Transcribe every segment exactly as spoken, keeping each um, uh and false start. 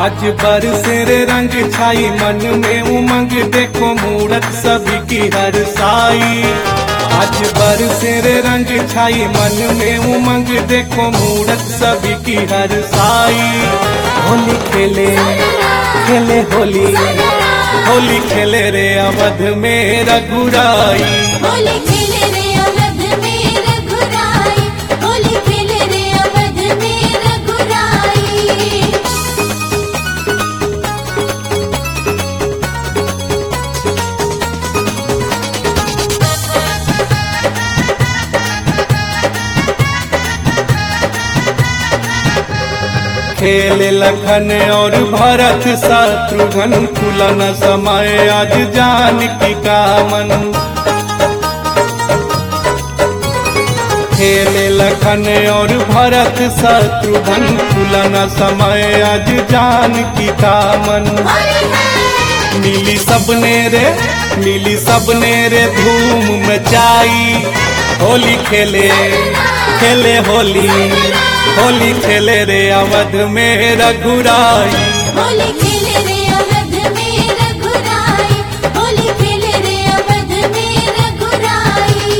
आज बरसे रे रंग छाई मन में उमंग, देखो मूरत सभी की हर साई। आज बरसे रे रंग छाई मन में उमंग, देखो मूरत सभी की हर साई। होली खेले खेले होली, होली खेले रे अवध में रघुराई। होली खेले रे अवध में रघुराई, होली खेले रे अवध में रघुराई। खेले लखन और भरत शत्रुघ्न, खुलन समय आज जानकी का मन। खेले लखन और भरत शत्रुघ्न, खुलन समय आज जानकी का मन। मिली सबने रे मिली सबने रे धूम मचाई, होली खेले खेले होली, होली खेले रे अवध में रघुराई। होली खेले रे अवध में रघुराई, होली खेले रे अवध में रघुराई।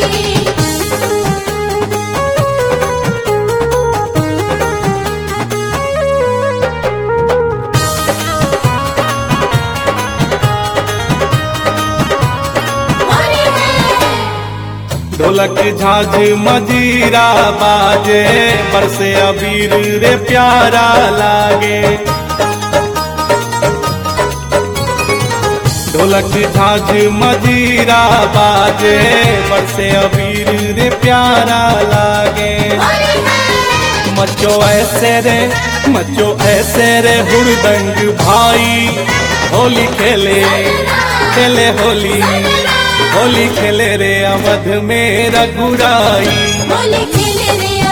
ढोलक झांझ मजीरा बाजे, बरसे अबीर रे प्यारा लागे। ढोलक झांझ मजीरा बाजे, बरसे अबीर रे प्यारा लागे। मचो ऐसे रे मचो ऐसे रे हुड़दंग भाई, होली खेले खेले होली, होली खेले रे अवध में रघुराई। होली खेले रे